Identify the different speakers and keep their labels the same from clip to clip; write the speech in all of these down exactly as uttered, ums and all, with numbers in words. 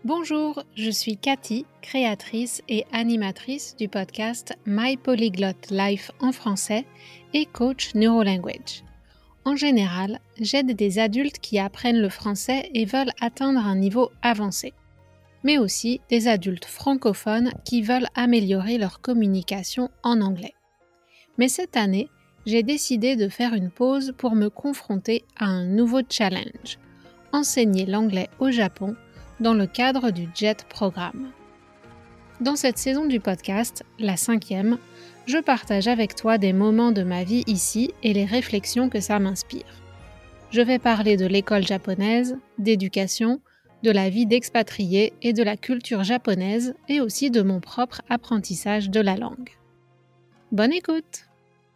Speaker 1: Bonjour, je suis Cathy, créatrice et animatrice du podcast My Polyglot Life en français et coach NeuroLanguage. En général, j'aide des adultes qui apprennent le français et veulent atteindre un niveau avancé, mais aussi des adultes francophones qui veulent améliorer leur communication en anglais. Mais cette année, j'ai décidé de faire une pause pour me confronter à un nouveau challenge, enseigner l'anglais au Japon dans le cadre du J E T programme. Dans cette saison du podcast, la cinquième, je partage avec toi des moments de ma vie ici et les réflexions que ça m'inspire. Je vais parler de l'école japonaise, d'éducation, de la vie d'expatrié et de la culture japonaise et aussi de mon propre apprentissage de la langue. Bonne écoute!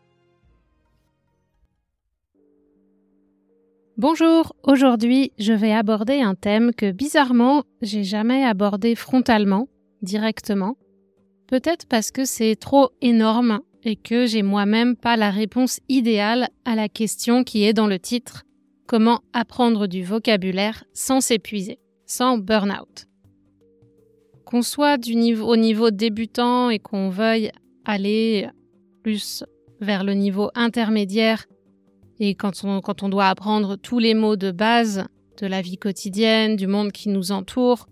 Speaker 1: Bonjour, aujourd'hui je vais aborder un thème que bizarrement j'ai jamais abordé frontalement, directement. Peut-être parce que c'est trop énorme et que j'ai moi-même pas la réponse idéale à la question qui est dans le titre « Comment apprendre du vocabulaire sans s'épuiser, sans burn-out ». Qu'on soit du niveau, au niveau débutant et qu'on veuille aller plus vers le niveau intermédiaire, et quand on, quand on doit apprendre tous les mots de base de la vie quotidienne, du monde qui nous entoure,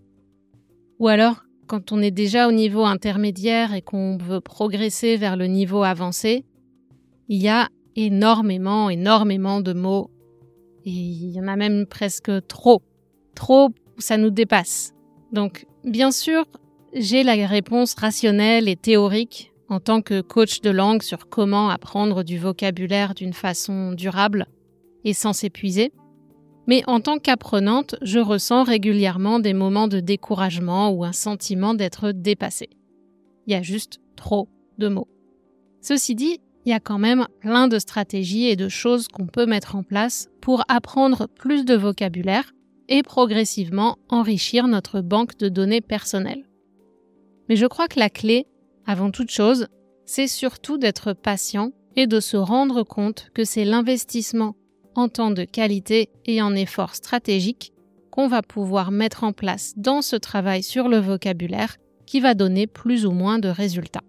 Speaker 1: ou alors quand on est déjà au niveau intermédiaire et qu'on veut progresser vers le niveau avancé, il y a énormément, énormément de mots. Et il y en a même presque trop. Trop, ça nous dépasse. Donc, bien sûr, j'ai la réponse rationnelle et théorique en tant que coach de langue sur comment apprendre du vocabulaire d'une façon durable et sans s'épuiser. Mais en tant qu'apprenante, je ressens régulièrement des moments de découragement ou un sentiment d'être dépassée. Il y a juste trop de mots. Ceci dit, il y a quand même plein de stratégies et de choses qu'on peut mettre en place pour apprendre plus de vocabulaire et progressivement enrichir notre banque de données personnelles. Mais je crois que la clé, avant toute chose, c'est surtout d'être patient et de se rendre compte que c'est l'investissement en temps de qualité et en efforts stratégiques qu'on va pouvoir mettre en place dans ce travail sur le vocabulaire qui va donner plus ou moins de résultats.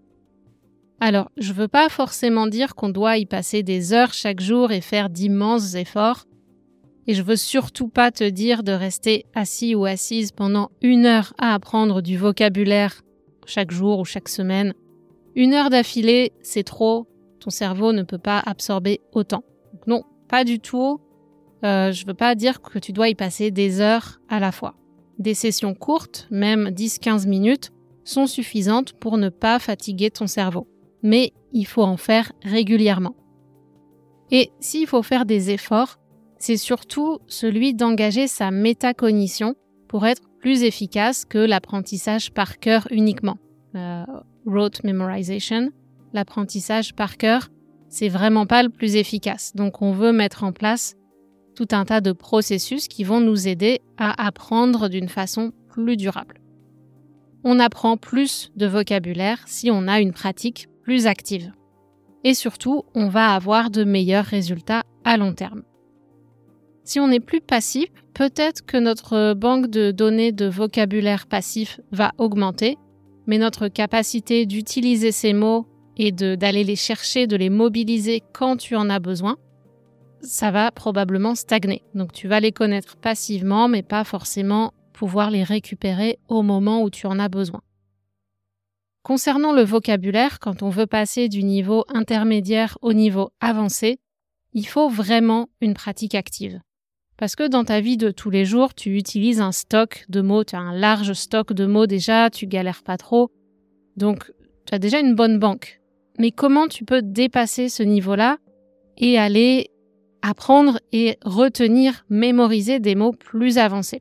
Speaker 1: Alors, je ne veux pas forcément dire qu'on doit y passer des heures chaque jour et faire d'immenses efforts, et je veux surtout pas te dire de rester assis ou assise pendant une heure à apprendre du vocabulaire chaque jour ou chaque semaine. Une heure d'affilée, c'est trop. Ton cerveau ne peut pas absorber autant. Donc non, pas du tout. Euh, je veux pas dire que tu dois y passer des heures à la fois. Des sessions courtes, même dix à quinze minutes, sont suffisantes pour ne pas fatiguer ton cerveau. Mais il faut en faire régulièrement. Et s'il faut faire des efforts, c'est surtout celui d'engager sa métacognition pour être plus efficace que l'apprentissage par cœur uniquement. Euh, rote memorization, l'apprentissage par cœur, c'est vraiment pas le plus efficace. Donc on veut mettre en place tout un tas de processus qui vont nous aider à apprendre d'une façon plus durable. On apprend plus de vocabulaire si on a une pratique plus active. Et surtout, on va avoir de meilleurs résultats à long terme. Si on est plus passif, peut-être que notre banque de données de vocabulaire passif va augmenter, mais notre capacité d'utiliser ces mots et de, d'aller les chercher, de les mobiliser quand tu en as besoin, ça va probablement stagner. Donc tu vas les connaître passivement, mais pas forcément pouvoir les récupérer au moment où tu en as besoin. Concernant le vocabulaire, quand on veut passer du niveau intermédiaire au niveau avancé, il faut vraiment une pratique active. Parce que dans ta vie de tous les jours, tu utilises un stock de mots, tu as un large stock de mots déjà, tu galères pas trop. Donc, tu as déjà une bonne banque. Mais comment tu peux dépasser ce niveau-là et aller apprendre et retenir, mémoriser des mots plus avancés?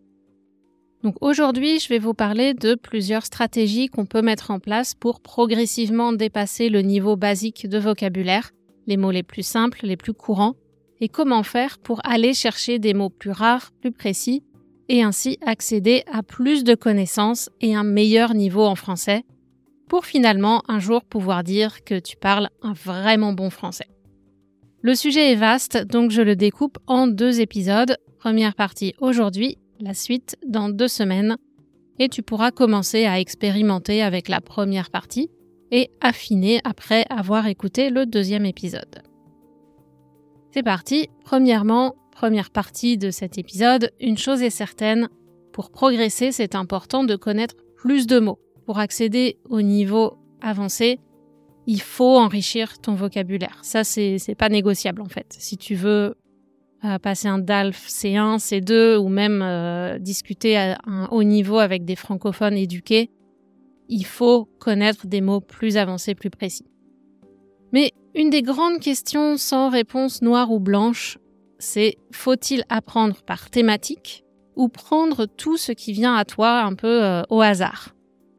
Speaker 1: Donc aujourd'hui, je vais vous parler de plusieurs stratégies qu'on peut mettre en place pour progressivement dépasser le niveau basique de vocabulaire, les mots les plus simples, les plus courants, et comment faire pour aller chercher des mots plus rares, plus précis, et ainsi accéder à plus de connaissances et un meilleur niveau en français, pour finalement un jour pouvoir dire que tu parles un vraiment bon français. Le sujet est vaste, donc je le découpe en deux épisodes. Première partie aujourd'hui, la suite dans deux semaines et tu pourras commencer à expérimenter avec la première partie et affiner après avoir écouté le deuxième épisode. C'est parti. Premièrement, première partie de cet épisode, une chose est certaine, pour progresser, c'est important de connaître plus de mots. Pour accéder au niveau avancé, il faut enrichir ton vocabulaire. Ça, c'est, c'est pas négociable en fait. Si tu veux euh, passer un D A L F C un, C deux ou même euh, discuter à un haut niveau avec des francophones éduqués, il faut connaître des mots plus avancés, plus précis. Mais une des grandes questions sans réponse noire ou blanche, c'est faut-il apprendre par thématique ou prendre tout ce qui vient à toi un peu euh, au hasard?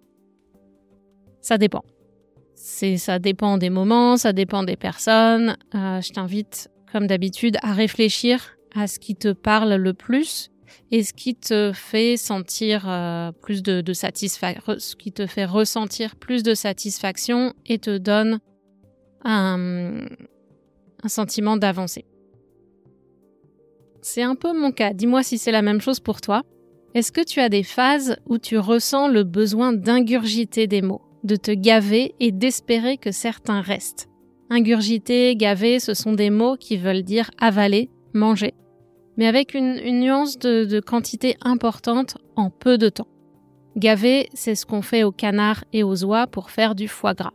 Speaker 1: Ça dépend. C'est, ça dépend des moments, ça dépend des personnes. Euh, je t'invite, comme d'habitude, à réfléchir à ce qui te parle le plus et ce qui te fait sentir euh, plus de, de satisfaction, ce qui te fait ressentir plus de satisfaction et te donne un, un sentiment d'avancée. C'est un peu mon cas. Dis-moi si c'est la même chose pour toi. Est-ce que tu as des phases où tu ressens le besoin d'ingurgiter des mots, de te gaver et d'espérer que certains restent? Ingurgiter, gaver, ce sont des mots qui veulent dire avaler, manger, mais avec une, une nuance de, de quantité importante en peu de temps. Gaver, c'est ce qu'on fait aux canards et aux oies pour faire du foie gras.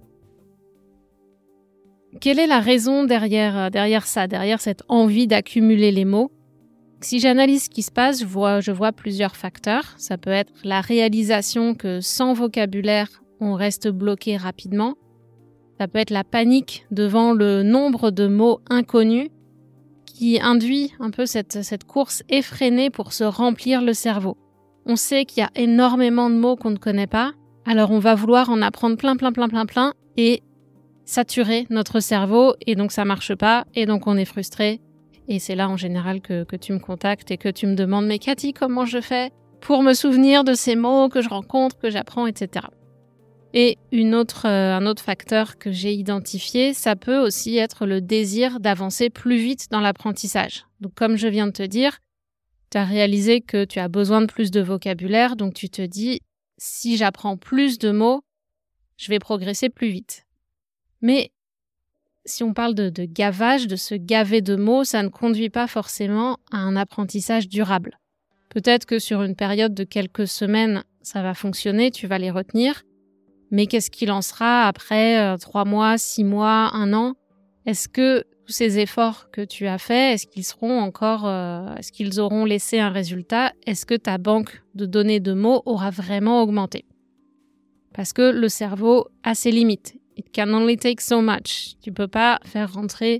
Speaker 1: Quelle est la raison derrière, derrière ça, derrière cette envie d'accumuler les mots? Si j'analyse ce qui se passe, je vois, je vois plusieurs facteurs. Ça peut être la réalisation que sans vocabulaire, on reste bloqué rapidement. Ça peut être la panique devant le nombre de mots inconnus qui induit un peu cette, cette course effrénée pour se remplir le cerveau. On sait qu'il y a énormément de mots qu'on ne connaît pas, alors on va vouloir en apprendre plein, plein, plein, plein, plein et saturer notre cerveau et donc ça marche pas et donc on est frustré. Et c'est là en général que, que tu me contactes et que tu me demandes « Mais Cathy, comment je fais pour me souvenir de ces mots que je rencontre, que j'apprends, et cetera » Et une autre, euh, un autre facteur que j'ai identifié, ça peut aussi être le désir d'avancer plus vite dans l'apprentissage. Donc comme je viens de te dire, tu as réalisé que tu as besoin de plus de vocabulaire, donc tu te dis « Si j'apprends plus de mots, je vais progresser plus vite ». Mais si on parle de, de gavage, de se gaver de mots, ça ne conduit pas forcément à un apprentissage durable. Peut-être que sur une période de quelques semaines, ça va fonctionner, tu vas les retenir, mais qu'est-ce qu'il en sera après euh, trois mois, six mois, un an? Est-ce que tous ces efforts que tu as faits, est-ce qu'ils seront encore, euh, est-ce qu'ils auront laissé un résultat? Est-ce que ta banque de données de mots aura vraiment augmenté? Parce que le cerveau a ses limites. It can only take so much. Tu peux pas faire rentrer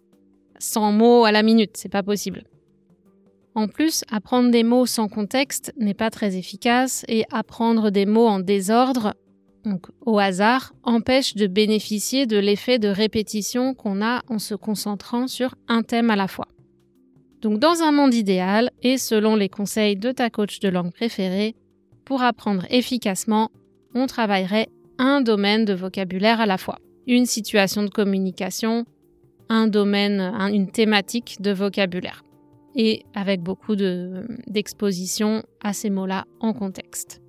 Speaker 1: cent mots à la minute, c'est pas possible. En plus, apprendre des mots sans contexte n'est pas très efficace et apprendre des mots en désordre, donc au hasard, empêche de bénéficier de l'effet de répétition qu'on a en se concentrant sur un thème à la fois. Donc dans un monde idéal, et selon les conseils de ta coach de langue préférée, pour apprendre efficacement, on travaillerait un domaine de vocabulaire à la fois, une situation de communication, un domaine, un, une thématique de vocabulaire, et avec beaucoup de, d'exposition à ces mots-là en contexte.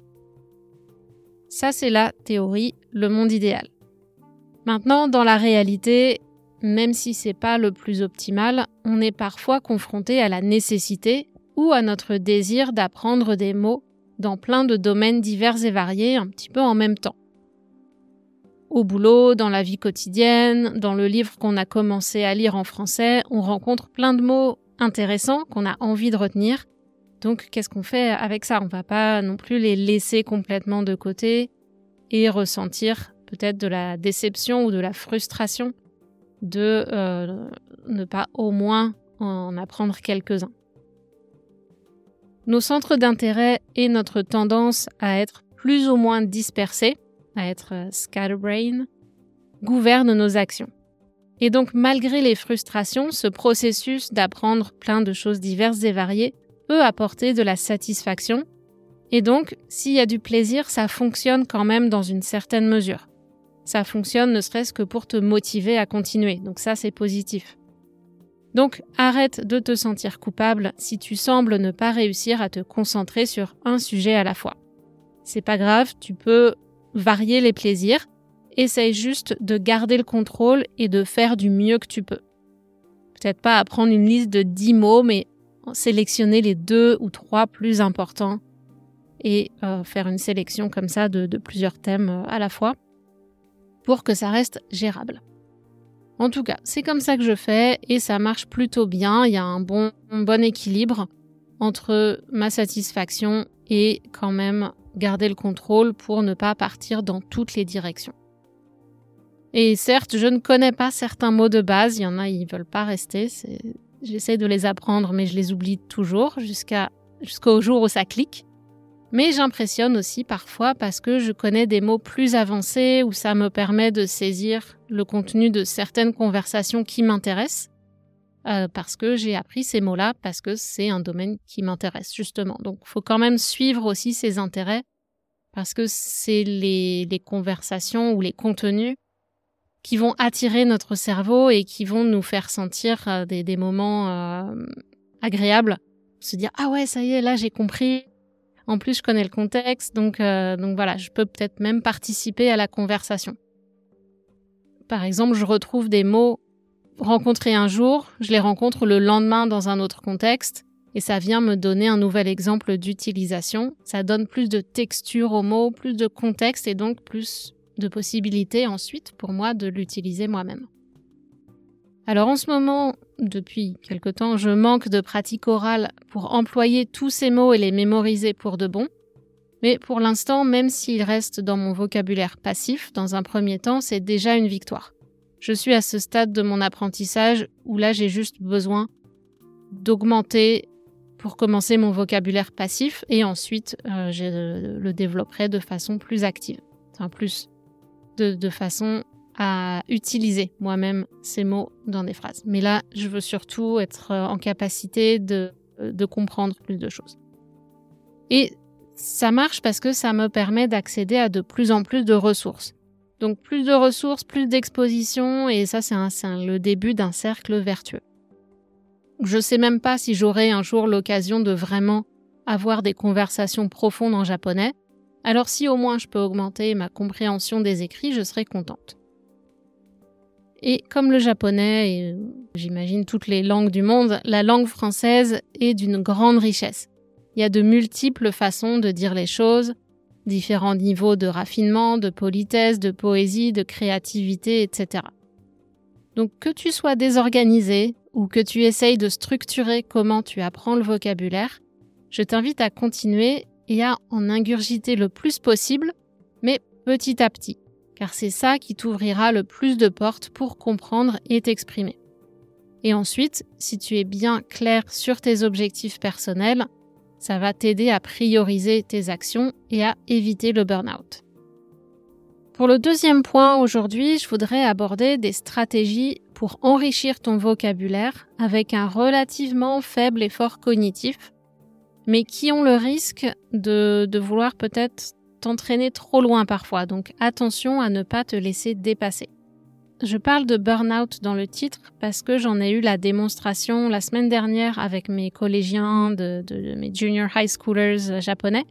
Speaker 1: Ça, c'est la théorie, le monde idéal. Maintenant, dans la réalité, même si c'est pas le plus optimal, on est parfois confronté à la nécessité ou à notre désir d'apprendre des mots dans plein de domaines divers et variés un petit peu en même temps. Au boulot, dans la vie quotidienne, dans le livre qu'on a commencé à lire en français, on rencontre plein de mots intéressants qu'on a envie de retenir. Donc, qu'est-ce qu'on fait avec ça? On ne va pas non plus les laisser complètement de côté et ressentir peut-être de la déception ou de la frustration de euh, ne pas au moins en apprendre quelques-uns. Nos centres d'intérêt et notre tendance à être plus ou moins dispersés, à être scatterbrain, gouvernent nos actions. Et donc, malgré les frustrations, ce processus d'apprendre plein de choses diverses et variées peut apporter de la satisfaction. Et donc, s'il y a du plaisir, ça fonctionne quand même dans une certaine mesure. Ça fonctionne ne serait-ce que pour te motiver à continuer. Donc ça, c'est positif. Donc, arrête de te sentir coupable si tu sembles ne pas réussir à te concentrer sur un sujet à la fois. C'est pas grave, tu peux varier les plaisirs. Essaye juste de garder le contrôle et de faire du mieux que tu peux. Peut-être pas apprendre une liste de dix mots, mais sélectionner les deux ou trois plus importants et euh, faire une sélection comme ça de, de plusieurs thèmes euh, à la fois pour que ça reste gérable. En tout cas, c'est comme ça que je fais et ça marche plutôt bien. Il y a un bon, un bon équilibre entre ma satisfaction et quand même garder le contrôle pour ne pas partir dans toutes les directions. Et certes, je ne connais pas certains mots de base, il y en a, ils veulent pas rester. C'est... J'essaie de les apprendre, mais je les oublie toujours jusqu'à... jusqu'au jour où ça clique. Mais j'impressionne aussi parfois parce que je connais des mots plus avancés où ça me permet de saisir le contenu de certaines conversations qui m'intéressent. Euh, parce que j'ai appris ces mots-là, parce que c'est un domaine qui m'intéresse justement. Donc il faut quand même suivre aussi ses intérêts parce que c'est les, les conversations ou les contenus qui vont attirer notre cerveau et qui vont nous faire sentir euh, des, des moments euh, agréables. Se dire « Ah ouais, ça y est, là j'ai compris. En plus, je connais le contexte. Donc, euh, donc voilà, je peux peut-être même participer à la conversation. » Par exemple, je retrouve des mots rencontrés un jour, je les rencontre le lendemain dans un autre contexte et ça vient me donner un nouvel exemple d'utilisation. Ça donne plus de texture aux mots, plus de contexte et donc plus de possibilités ensuite pour moi de l'utiliser moi-même. Alors en ce moment, depuis quelque temps, je manque de pratique orale pour employer tous ces mots et les mémoriser pour de bon. Mais pour l'instant, même s'ils restent dans mon vocabulaire passif, dans un premier temps, c'est déjà une victoire. Je suis à ce stade de mon apprentissage où là, j'ai juste besoin d'augmenter pour commencer mon vocabulaire passif et ensuite, euh, je le développerai de façon plus active, enfin plus de, de façon à utiliser moi-même ces mots dans des phrases. Mais là, je veux surtout être en capacité de, de comprendre plus de choses. Et ça marche parce que ça me permet d'accéder à de plus en plus de ressources. Donc plus de ressources, plus d'expositions, et ça c'est, un, c'est un, le début d'un cercle vertueux. Je sais même pas si j'aurai un jour l'occasion de vraiment avoir des conversations profondes en japonais. Alors si au moins je peux augmenter ma compréhension des écrits, je serai contente. Et comme le japonais, et j'imagine toutes les langues du monde, la langue française est d'une grande richesse. Il y a de multiples façons de dire les choses, différents niveaux de raffinement, de politesse, de poésie, de créativité, et cetera. Donc que tu sois désorganisé ou que tu essayes de structurer comment tu apprends le vocabulaire, je t'invite à continuer et à en ingurgiter le plus possible, mais petit à petit, car c'est ça qui t'ouvrira le plus de portes pour comprendre et t'exprimer. Et ensuite, si tu es bien clair sur tes objectifs personnels, ça va t'aider à prioriser tes actions et à éviter le burn-out. Pour le deuxième point aujourd'hui, je voudrais aborder des stratégies pour enrichir ton vocabulaire avec un relativement faible effort cognitif, mais qui ont le risque de, de vouloir peut-être t'entraîner trop loin parfois. Donc attention à ne pas te laisser dépasser. Je parle de burn-out dans le titre parce que j'en ai eu la démonstration la semaine dernière avec mes collégiens, de, de, de mes junior high schoolers japonais.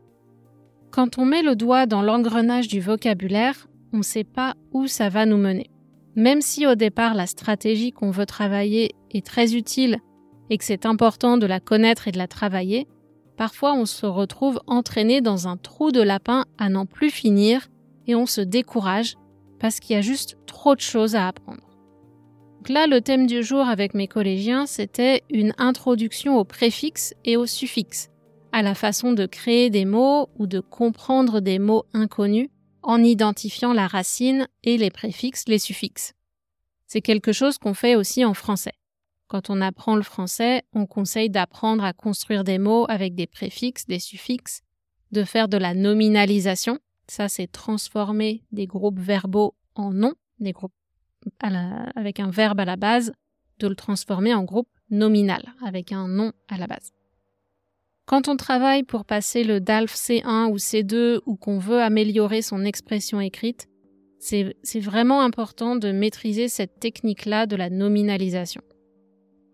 Speaker 1: Quand on met le doigt dans l'engrenage du vocabulaire, on ne sait pas où ça va nous mener. Même si au départ la stratégie qu'on veut travailler est très utile et que c'est important de la connaître et de la travailler, parfois on se retrouve entraîné dans un trou de lapin à n'en plus finir et on se décourage parce qu'il y a juste trop de choses à apprendre. Donc là, le thème du jour avec mes collégiens, c'était une introduction aux préfixes et aux suffixes, à la façon de créer des mots ou de comprendre des mots inconnus en identifiant la racine et les préfixes, les suffixes. C'est quelque chose qu'on fait aussi en français. Quand on apprend le français, on conseille d'apprendre à construire des mots avec des préfixes, des suffixes, de faire de la nominalisation. Ça, c'est transformer des groupes verbaux en noms, des groupes à la, avec un verbe à la base, de le transformer en groupe nominal, avec un nom à la base. Quand on travaille pour passer le D A L F C un ou C deux ou qu'on veut améliorer son expression écrite, c'est, c'est vraiment important de maîtriser cette technique-là de la nominalisation.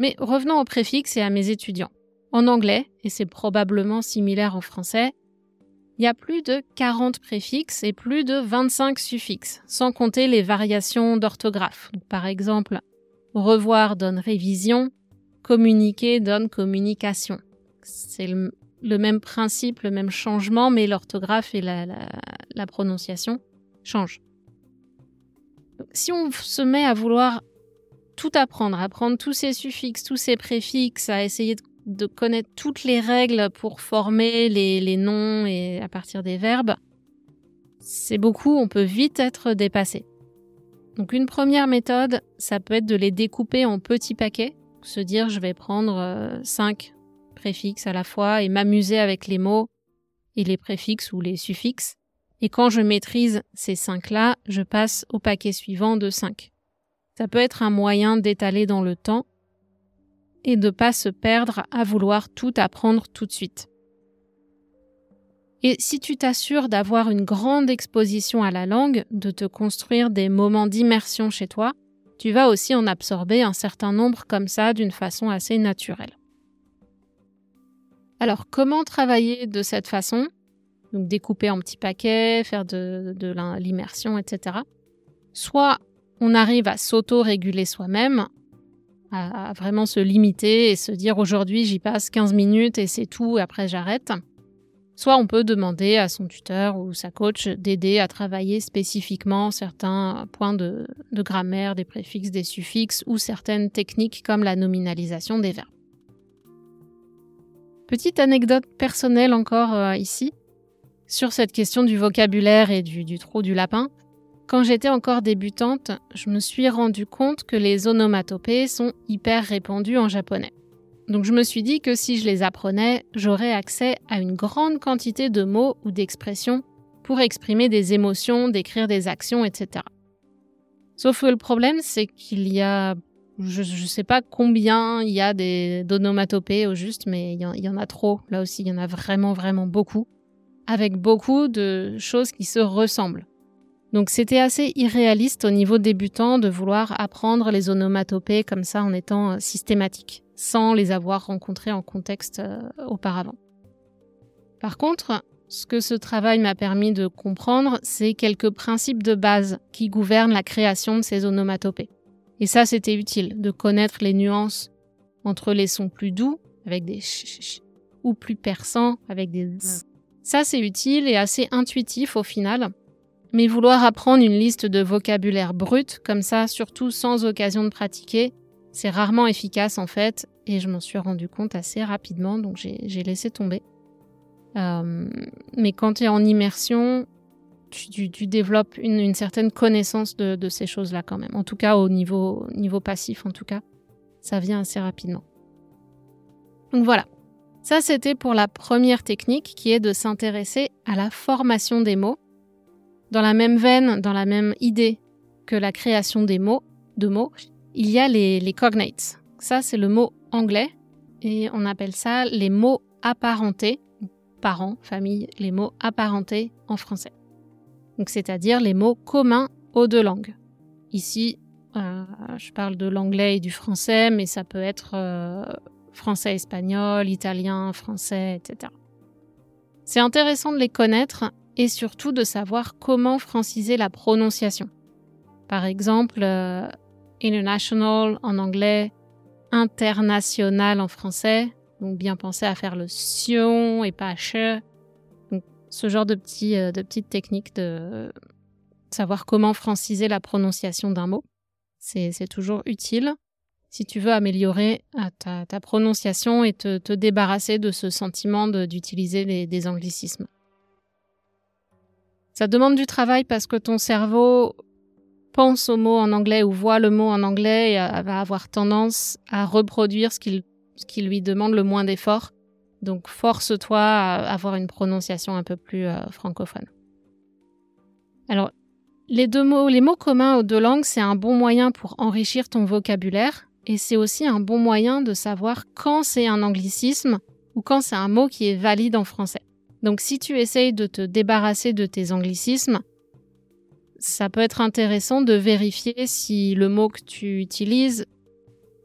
Speaker 1: Mais revenons aux préfixes et à mes étudiants. En anglais, et c'est probablement similaire en français, il y a plus de quarante préfixes et plus de vingt-cinq suffixes, sans compter les variations d'orthographe. Donc, par exemple, revoir donne révision, communiquer donne communication. C'est le, le même principe, le même changement, mais l'orthographe et la, la, la prononciation changent. Donc, si on se met à vouloir tout apprendre, apprendre tous ces suffixes, tous ces préfixes, à essayer de de connaître toutes les règles pour former les, les noms et à partir des verbes, c'est beaucoup, on peut vite être dépassé. Donc une première méthode, ça peut être de les découper en petits paquets, se dire je vais prendre euh, cinq préfixes à la fois et m'amuser avec les mots et les préfixes ou les suffixes. Et quand je maîtrise ces cinq-là, je passe au paquet suivant de cinq. Ça peut être un moyen d'étaler dans le temps et de ne pas se perdre à vouloir tout apprendre tout de suite. Et si tu t'assures d'avoir une grande exposition à la langue, de te construire des moments d'immersion chez toi, tu vas aussi en absorber un certain nombre comme ça d'une façon assez naturelle. Alors, comment travailler de cette façon ? Donc, découper en petits paquets, faire de, de l'immersion, et cetera. Soit on arrive à s'auto-réguler soi-même, à vraiment se limiter et se dire aujourd'hui j'y passe quinze minutes et c'est tout et après j'arrête. Soit on peut demander à son tuteur ou sa coach d'aider à travailler spécifiquement certains points de, de grammaire, des préfixes, des suffixes ou certaines techniques comme la nominalisation des verbes. Petite anecdote personnelle encore euh, ici, sur cette question du vocabulaire et du, du trou du lapin. Quand j'étais encore débutante, je me suis rendu compte que les onomatopées sont hyper répandues en japonais. Donc je me suis dit que si je les apprenais, j'aurais accès à une grande quantité de mots ou d'expressions pour exprimer des émotions, décrire des actions, et cetera. Sauf que le problème, c'est qu'il y a, je ne sais pas combien il y a des, d'onomatopées au juste, mais il y, en, il y en a trop. Là aussi, il y en a vraiment, vraiment beaucoup, avec beaucoup de choses qui se ressemblent. Donc c'était assez irréaliste au niveau débutant de vouloir apprendre les onomatopées comme ça en étant systématique, sans les avoir rencontrées en contexte euh, auparavant. Par contre, ce que ce travail m'a permis de comprendre, c'est quelques principes de base qui gouvernent la création de ces onomatopées. Et ça, c'était utile, de connaître les nuances entre les sons plus doux, avec des ch, ch, ch ou plus perçants, avec des z. Ça, c'est utile et assez intuitif au final. Mais vouloir apprendre une liste de vocabulaire brut, comme ça, surtout sans occasion de pratiquer, c'est rarement efficace en fait, et je m'en suis rendu compte assez rapidement, donc j'ai, j'ai laissé tomber. Euh, mais quand tu es en immersion, tu, tu, tu développes une, une certaine connaissance de, de ces choses-là quand même. En tout cas, au niveau, niveau passif, en tout cas, ça vient assez rapidement. Donc voilà, ça c'était pour la première technique qui est de s'intéresser à la formation des mots. Dans la même veine, dans la même idée que la création des mots, de mots, il y a les, les cognates. Ça, c'est le mot anglais et on appelle ça les mots apparentés, parents, famille, les mots apparentés en français. Donc, c'est-à-dire les mots communs aux deux langues. Ici, euh, je parle de l'anglais et du français, mais ça peut être euh, français-espagnol, italien, français, et cetera. C'est intéressant de les connaître et surtout de savoir comment franciser la prononciation. Par exemple, euh, international en anglais, international en français, donc bien penser à faire le sion et pas che. Donc, ce genre de, petits, euh, de petites techniques de euh, savoir comment franciser la prononciation d'un mot, c'est, c'est toujours utile si tu veux améliorer euh, ta, ta prononciation et te, te débarrasser de ce sentiment de, d'utiliser les, des anglicismes. Ça demande du travail parce que ton cerveau pense au mot en anglais ou voit le mot en anglais et va avoir tendance à reproduire ce qu'il, ce qui lui demande le moins d'effort. Donc, force-toi à avoir une prononciation un peu plus euh, francophone. Alors, les deux mots, les mots communs aux deux langues, c'est un bon moyen pour enrichir ton vocabulaire et c'est aussi un bon moyen de savoir quand c'est un anglicisme ou quand c'est un mot qui est valide en français. Donc, si tu essayes de te débarrasser de tes anglicismes, ça peut être intéressant de vérifier si le mot que tu utilises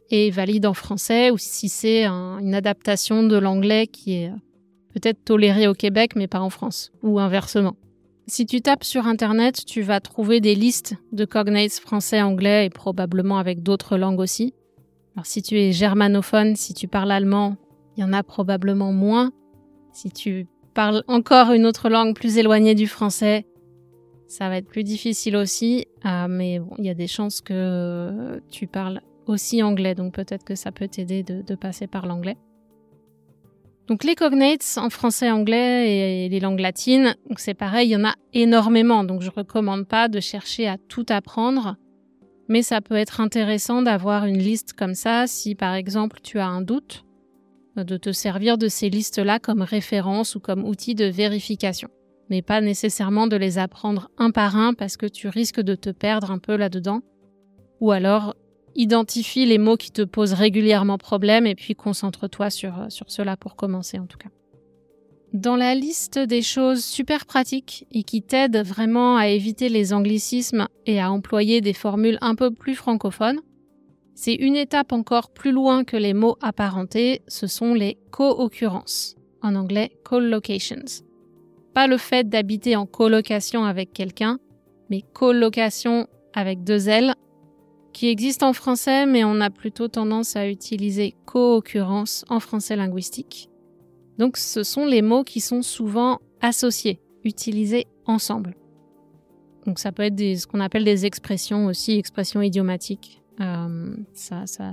Speaker 1: est valide en français ou si c'est un, une adaptation de l'anglais qui est peut-être tolérée au Québec mais pas en France, ou inversement. Si tu tapes sur Internet, tu vas trouver des listes de cognates français, anglais et probablement avec d'autres langues aussi. Alors si tu es germanophone, si tu parles allemand, il y en a probablement moins. Si tu parles encore une autre langue plus éloignée du français, ça va être plus difficile aussi. Euh, mais bon, il y a des chances que tu parles aussi anglais, donc peut-être que ça peut t'aider de, de passer par l'anglais. Donc les cognates en français, anglais et les langues latines, donc c'est pareil, il y en a énormément. Donc je recommande pas de chercher à tout apprendre, mais ça peut être intéressant d'avoir une liste comme ça si par exemple tu as un doute, de te servir de ces listes-là comme référence ou comme outil de vérification. Mais pas nécessairement de les apprendre un par un parce que tu risques de te perdre un peu là-dedans. Ou alors identifie les mots qui te posent régulièrement problème et puis concentre-toi sur, sur cela pour commencer en tout cas. Dans la liste des choses super pratiques et qui t'aident vraiment à éviter les anglicismes et à employer des formules un peu plus francophones, c'est une étape encore plus loin que les mots apparentés, ce sont les co-occurrences, en anglais collocations. Pas le fait d'habiter en colocation avec quelqu'un, mais colocation avec deux L, qui existe en français, mais on a plutôt tendance à utiliser co-occurrence en français linguistique. Donc ce sont les mots qui sont souvent associés, utilisés ensemble. Donc ça peut être des, ce qu'on appelle des expressions aussi, expressions idiomatiques. Euh, ça, ça,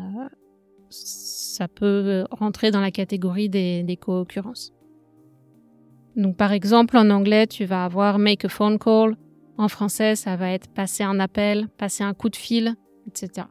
Speaker 1: ça peut rentrer dans la catégorie des, des co-occurrences. Donc par exemple, en anglais, tu vas avoir « make a phone call ». En français, ça va être « passer un appel »,« passer un coup de fil », et cetera.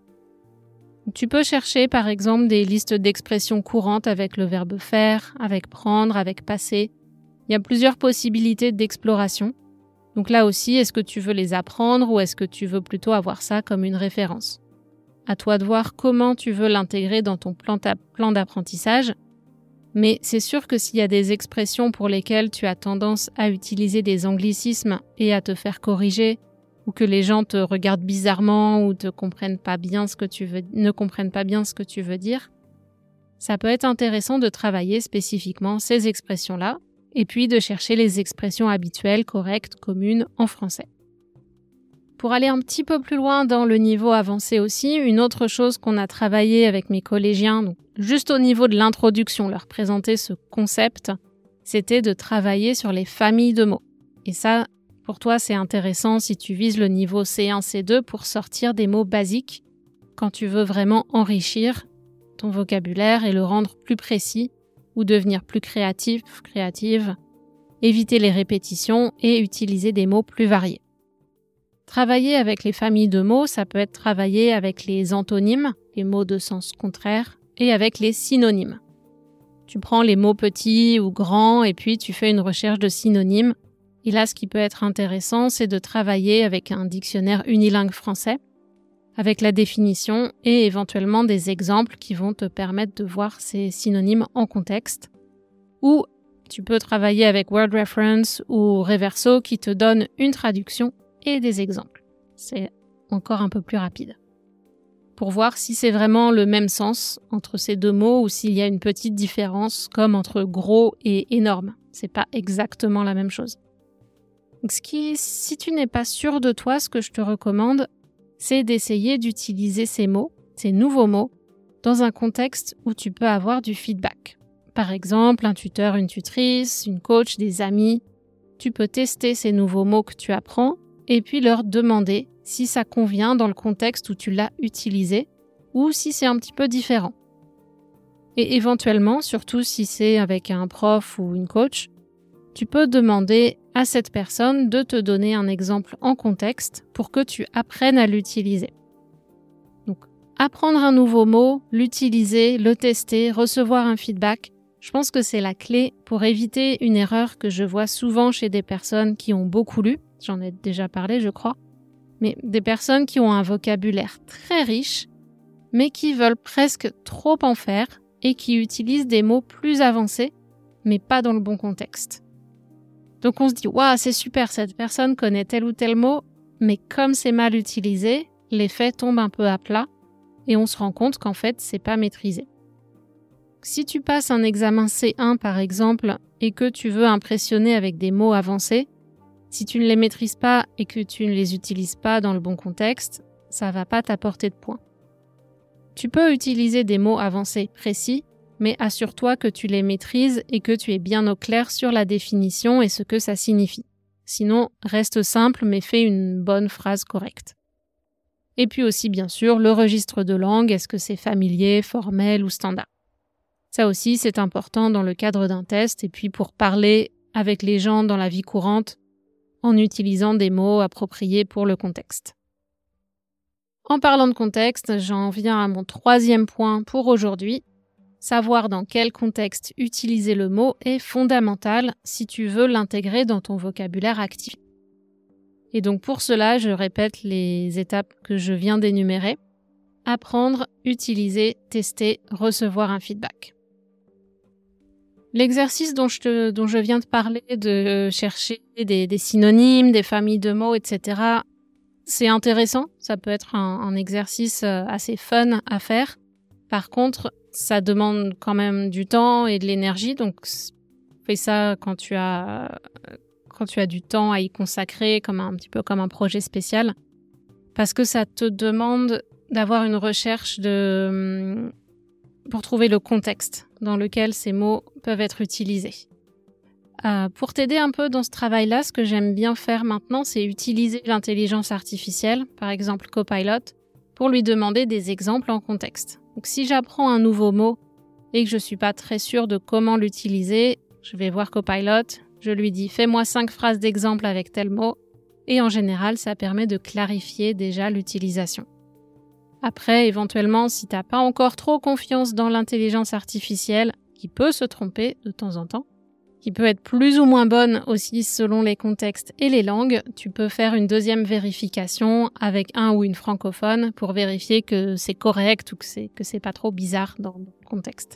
Speaker 1: Tu peux chercher par exemple des listes d'expressions courantes avec le verbe faire, avec prendre, avec passer. Il y a plusieurs possibilités d'exploration. Donc là aussi, est-ce que tu veux les apprendre ou est-ce que tu veux plutôt avoir ça comme une référence ? À toi de voir comment tu veux l'intégrer dans ton plan, plan d'apprentissage. Mais c'est sûr que s'il y a des expressions pour lesquelles tu as tendance à utiliser des anglicismes et à te faire corriger, ou que les gens te regardent bizarrement ou te comprennent pas bien ce que tu veux, ne comprennent pas bien ce que tu veux dire, ça peut être intéressant de travailler spécifiquement ces expressions-là et puis de chercher les expressions habituelles, correctes, communes en français. Pour aller un petit peu plus loin dans le niveau avancé aussi, une autre chose qu'on a travaillé avec mes collégiens, donc juste au niveau de l'introduction, leur présenter ce concept, c'était de travailler sur les familles de mots. Et ça, pour toi, c'est intéressant si tu vises le niveau C un, C deux pour sortir des mots basiques quand tu veux vraiment enrichir ton vocabulaire et le rendre plus précis ou devenir plus créatif, créative, éviter les répétitions et utiliser des mots plus variés. Travailler avec les familles de mots, ça peut être travailler avec les antonymes, les mots de sens contraire, et avec les synonymes. Tu prends les mots petits ou grands et puis tu fais une recherche de synonymes. Et là, ce qui peut être intéressant, c'est de travailler avec un dictionnaire unilingue français, avec la définition et éventuellement des exemples qui vont te permettre de voir ces synonymes en contexte. Ou tu peux travailler avec Word Reference ou Reverso qui te donnent une traduction et des exemples. C'est encore un peu plus rapide. Pour voir si c'est vraiment le même sens entre ces deux mots ou s'il y a une petite différence comme entre gros et énorme. C'est pas exactement la même chose. Donc, ce qui, si tu n'es pas sûr de toi, ce que je te recommande, c'est d'essayer d'utiliser ces mots, ces nouveaux mots, dans un contexte où tu peux avoir du feedback. Par exemple, un tuteur, une tutrice, une coach, des amis. Tu peux tester ces nouveaux mots que tu apprends et puis leur demander si ça convient dans le contexte où tu l'as utilisé ou si c'est un petit peu différent. Et éventuellement, surtout si c'est avec un prof ou une coach, tu peux demander à cette personne de te donner un exemple en contexte pour que tu apprennes à l'utiliser. Donc, apprendre un nouveau mot, l'utiliser, le tester, recevoir un feedback, je pense que c'est la clé pour éviter une erreur que je vois souvent chez des personnes qui ont beaucoup lu, j'en ai déjà parlé je crois, mais des personnes qui ont un vocabulaire très riche, mais qui veulent presque trop en faire et qui utilisent des mots plus avancés, mais pas dans le bon contexte. Donc on se dit « Waouh, c'est super, cette personne connaît tel ou tel mot », mais comme c'est mal utilisé, l'effet tombe un peu à plat et on se rend compte qu'en fait, c'est pas maîtrisé. Si tu passes un examen C un par exemple et que tu veux impressionner avec des mots avancés, si tu ne les maîtrises pas et que tu ne les utilises pas dans le bon contexte, ça va pas t'apporter de points. Tu peux utiliser des mots avancés précis, mais assure-toi que tu les maîtrises et que tu es bien au clair sur la définition et ce que ça signifie. Sinon, reste simple mais fais une bonne phrase correcte. Et puis aussi, bien sûr, le registre de langue, est-ce que c'est familier, formel ou standard? Ça aussi, c'est important dans le cadre d'un test et puis pour parler avec les gens dans la vie courante en utilisant des mots appropriés pour le contexte. En parlant de contexte, j'en viens à mon troisième point pour aujourd'hui. Savoir dans quel contexte utiliser le mot est fondamental si tu veux l'intégrer dans ton vocabulaire actif. Et donc pour cela, je répète les étapes que je viens d'énumérer. Apprendre, utiliser, tester, recevoir un feedback. L'exercice dont je, te, dont je viens de parler, de chercher des, des synonymes, des familles de mots, et cetera, c'est intéressant. Ça peut être un, un exercice assez fun à faire. Par contre, ça demande quand même du temps et de l'énergie. Donc, fais ça quand tu as, quand tu as du temps à y consacrer, comme un, un petit peu comme un projet spécial. Parce que ça te demande d'avoir une recherche de, pour trouver le contexte dans lequel ces mots peuvent être utilisés. Euh, pour t'aider un peu dans ce travail-là, ce que j'aime bien faire maintenant, c'est utiliser l'intelligence artificielle, par exemple Copilot, pour lui demander des exemples en contexte. Donc si j'apprends un nouveau mot et que je ne suis pas très sûre de comment l'utiliser, je vais voir Copilot, je lui dis « fais-moi cinq phrases d'exemple avec tel mot » et en général, ça permet de clarifier déjà l'utilisation. Après, éventuellement, si tu n'as pas encore trop confiance dans l'intelligence artificielle, qui peut se tromper de temps en temps, qui peut être plus ou moins bonne aussi selon les contextes et les langues, tu peux faire une deuxième vérification avec un ou une francophone pour vérifier que c'est correct ou que c'est, que c'est pas trop bizarre dans le contexte.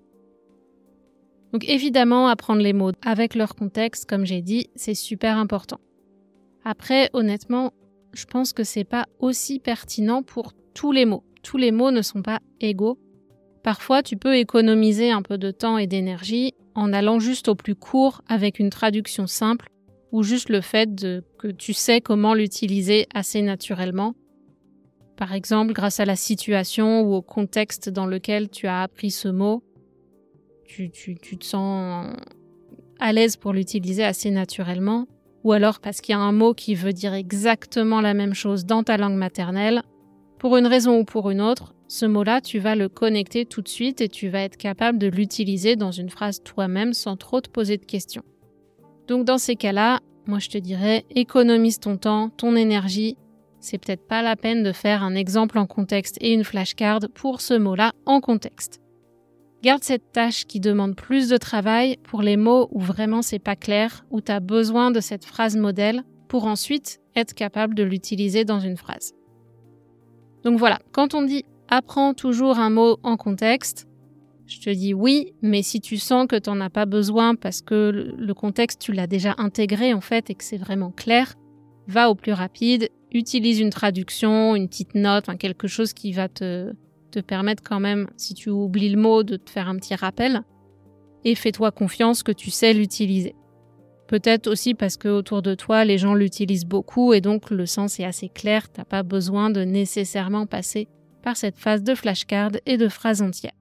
Speaker 1: Donc évidemment, apprendre les mots avec leur contexte, comme j'ai dit, c'est super important. Après, honnêtement, je pense que c'est pas aussi pertinent pour tous les mots. Tous les mots ne sont pas égaux. Parfois, tu peux économiser un peu de temps et d'énergie en allant juste au plus court avec une traduction simple ou juste le fait de, que tu sais comment l'utiliser assez naturellement. Par exemple, grâce à la situation ou au contexte dans lequel tu as appris ce mot, tu, tu, tu te sens à l'aise pour l'utiliser assez naturellement. Ou alors parce qu'il y a un mot qui veut dire exactement la même chose dans ta langue maternelle. Pour une raison ou pour une autre, ce mot-là, tu vas le connecter tout de suite et tu vas être capable de l'utiliser dans une phrase toi-même sans trop te poser de questions. Donc dans ces cas-là, moi je te dirais, économise ton temps, ton énergie. C'est peut-être pas la peine de faire un exemple en contexte et une flashcard pour ce mot-là en contexte. Garde cette tâche qui demande plus de travail pour les mots où vraiment c'est pas clair, où tu as besoin de cette phrase modèle pour ensuite être capable de l'utiliser dans une phrase. Donc voilà, quand on dit « apprends toujours un mot en contexte », je te dis oui, mais si tu sens que tu n'en as pas besoin parce que le contexte, tu l'as déjà intégré en fait et que c'est vraiment clair, va au plus rapide, utilise une traduction, une petite note, enfin, quelque chose qui va te, te permettre quand même, si tu oublies le mot, de te faire un petit rappel et fais-toi confiance que tu sais l'utiliser. Peut-être aussi parce que autour de toi, les gens l'utilisent beaucoup et donc le sens est assez clair, tu n'as pas besoin de nécessairement passer par cette phase de flashcard et de phrases entières.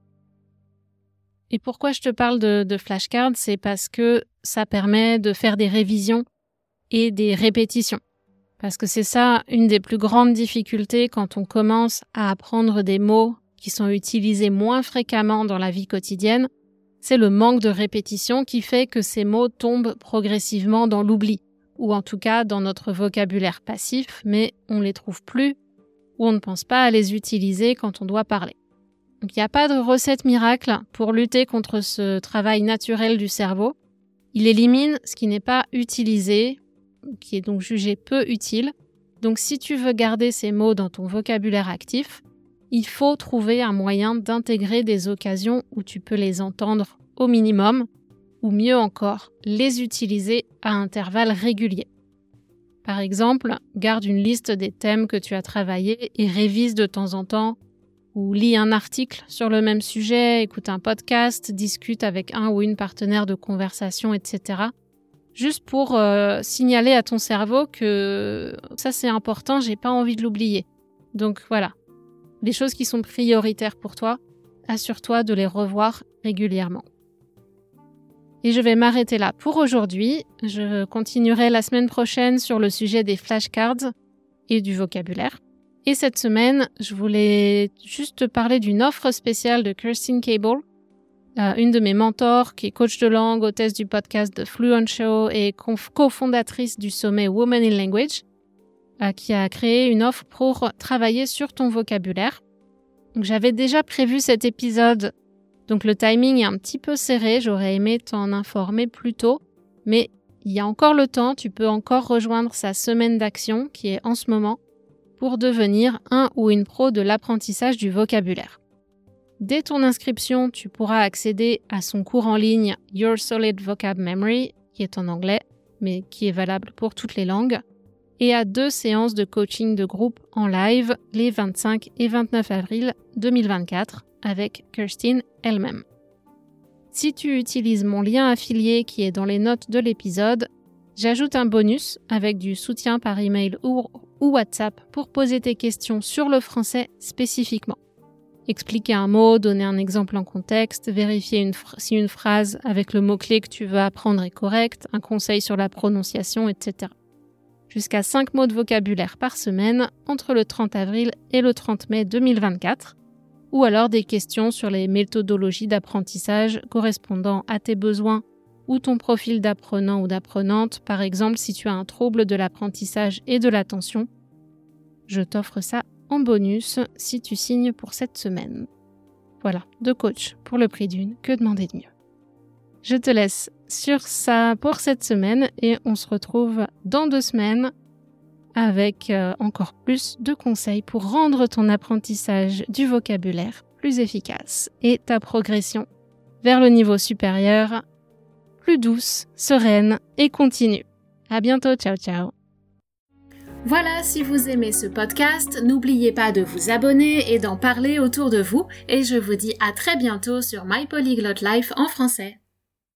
Speaker 1: Et pourquoi je te parle de, de flashcards, c'est parce que ça permet de faire des révisions et des répétitions. Parce que c'est ça, une des plus grandes difficultés quand on commence à apprendre des mots qui sont utilisés moins fréquemment dans la vie quotidienne, c'est le manque de répétition qui fait que ces mots tombent progressivement dans l'oubli, ou en tout cas dans notre vocabulaire passif, mais on les trouve plus, ou on ne pense pas à les utiliser quand on doit parler. Donc il n'y a pas de recette miracle pour lutter contre ce travail naturel du cerveau. Il élimine ce qui n'est pas utilisé, qui est donc jugé peu utile. Donc si tu veux garder ces mots dans ton vocabulaire actif, il faut trouver un moyen d'intégrer des occasions où tu peux les entendre au minimum, ou mieux encore, les utiliser à intervalles réguliers. Par exemple, garde une liste des thèmes que tu as travaillés et révise de temps en temps ou lis un article sur le même sujet, écoute un podcast, discute avec un ou une partenaire de conversation, et cetera. Juste pour euh, signaler à ton cerveau que ça c'est important, j'ai pas envie de l'oublier. Donc voilà, les choses qui sont prioritaires pour toi, assure-toi de les revoir régulièrement. Et je vais m'arrêter là pour aujourd'hui. Je continuerai la semaine prochaine sur le sujet des flashcards et du vocabulaire. Et cette semaine, je voulais juste te parler d'une offre spéciale de Kirstin Cable, euh, une de mes mentors qui est coach de langue, hôtesse du podcast The Fluent Show et conf- cofondatrice du sommet Women in Language, euh, qui a créé une offre pour travailler sur ton vocabulaire. Donc, j'avais déjà prévu cet épisode, donc le timing est un petit peu serré, j'aurais aimé t'en informer plus tôt, mais il y a encore le temps, tu peux encore rejoindre sa semaine d'action qui est en ce moment, pour devenir un ou une pro de l'apprentissage du vocabulaire. Dès ton inscription, tu pourras accéder à son cours en ligne Your Solid Vocab Memory, qui est en anglais, mais qui est valable pour toutes les langues, et à deux séances de coaching de groupe en live les vingt-cinq et vingt-neuf avril deux mille vingt-quatre avec Kirstin elle-même. Si tu utilises mon lien affilié qui est dans les notes de l'épisode, j'ajoute un bonus avec du soutien par email ou, ou WhatsApp pour poser tes questions sur le français spécifiquement. Expliquer un mot, donner un exemple en contexte, vérifier une fr- si une phrase avec le mot-clé que tu veux apprendre est correcte, un conseil sur la prononciation, et cetera. Jusqu'à cinq mots de vocabulaire par semaine entre le trente avril et le trente mai deux mille vingt-quatre, ou alors des questions sur les méthodologies d'apprentissage correspondant à tes besoins ou ton profil d'apprenant ou d'apprenante, par exemple si tu as un trouble de l'apprentissage et de l'attention. Je t'offre ça en bonus si tu signes pour cette semaine. Voilà, deux coachs pour le prix d'une, que demander de mieux. Je te laisse sur ça pour cette semaine et on se retrouve dans deux semaines avec euh, encore plus de conseils pour rendre ton apprentissage du vocabulaire plus efficace et ta progression vers le niveau supérieur plus douce, sereine et continue. À bientôt, ciao ciao.
Speaker 2: Voilà, si vous aimez ce podcast, n'oubliez pas de vous abonner et d'en parler autour de vous et je vous dis à très bientôt sur My Polyglot Life en français.